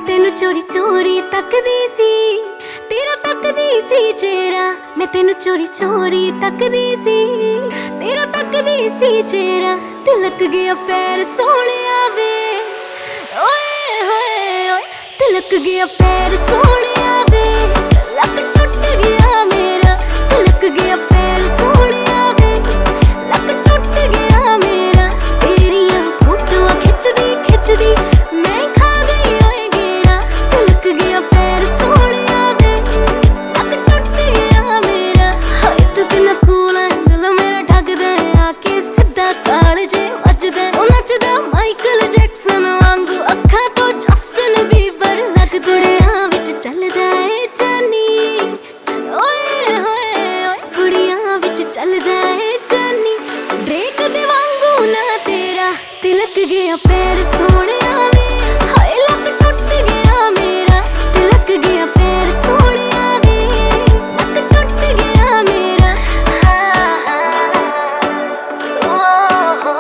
तेनू चोरी चोरी तकदी सी, तेरा तकदी सी चेहरा। मैं तेनू चोरी चोरी तकदी सी, तेरा तकदी सी चेहरा। तिलक गया पैर सोहणिया वे, ओए होए ओए। तिलक गया पैर सोहणिया वे, लक टुट गया मेरा। तिलक गया पैर सोहणिया वे, लक टुट गया मेरा। तेरियां फोटोआं खिचदी खिचदी मैं खा गई ओए गेड़ा। तिलक गया पैर सोहणिया वे, लक टुट गया मेरा। हाय तू किन्ना कूल ऐ, दिल मेरा ठगदा आके सिद्धा कालजे वजदा। ओ नचदा माइकल जैक्सन वांगू, अखां तो जस्टिन बीबर लग। दुनिया विच चलदा ए जानी, ओए होए ओए। कुड़ियां विच चलदा ए जानी, ड्रेक दे वांगू ना तेरा। तिलक गया पैर सोहणिया वे, हाय लक टुट गया मेरा। तिलक गया पैर सोहणिया वे, लक टुट गया मेरा। हाँ हाँ ओ हो,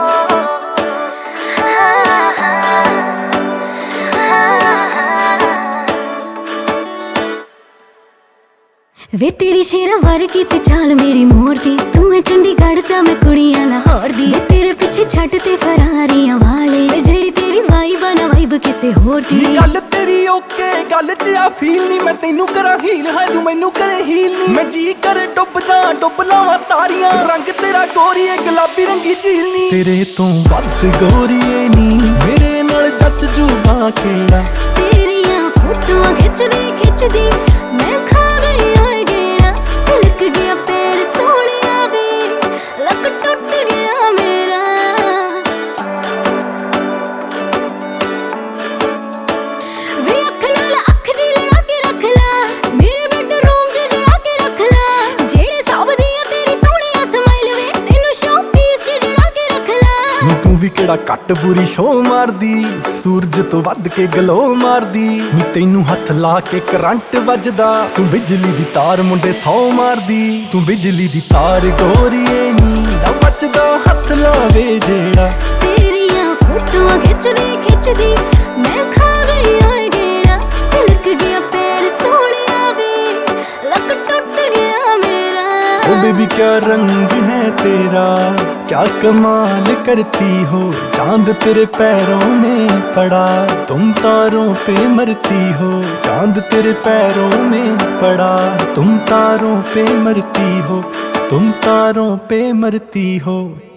हाँ हाँ हाँ। वे तेरी शेरा वर्गी ते चाल मेरी मोर दी। तू है चंडीगढ़ दा मैं कुड़ियां लाहौर दी। वे तेरे पिछे छड्ड ते फरारियां वाले, वे जेड़ी तेरी वाइब ना वाइब किसे होर दी। गल तेरी ओके गल च आ फील नी, मैं तेनू करा हील है तू मैनू करे हील नी। मैं जी करे डुब जा डुब लावां तारियां, रंग तेरा गोरीए गुलाबी रंगी झील नी। तेरे तो वध गोरीए नी, मेरे नाल जच जूगा केड़ा। तेरियां फोटोआं खिचदी खिचदी मैं खा गई ओए गेड़ा। तिलक गया पैर सोहणिया वे, लक टुट गया मेरा। वे अख नाल अख जी लड़ा के रख ला, मेरे बेडरूम च जड़ा के रख ला। जेड़े सब दियां तेरी सोहणिया स्माइल वे, तेनू शो पीस च जड़ा के रख ला। नी तू भी केड़ा कट बुरी शो मारदी, सूरज तो वध के गलो मारदी। नी तैनू हथ ला के करंट वजदा, तू बिजली दी तार मुंडे सौ मारदी। तू बिजली दी तार गोरीए नी, ना बचदा हथ लावे जेड़ा। तेरियां फोटोआं खिचदी खिचदी मैं खा गई ओए गेड़ा। तिलक गया पैर सोहणिया वे, लक टुट गया मेरा। ओ बेबी क्या रंग है तेरा, क्या कमाल करती हो। चांद तेरे पैरों में पड़ा, तुम तारों पे मरती हो। चांद तेरे पैरों में पड़ा, तुम तारों पे मरती हो। तुम तारों पे मरती हो।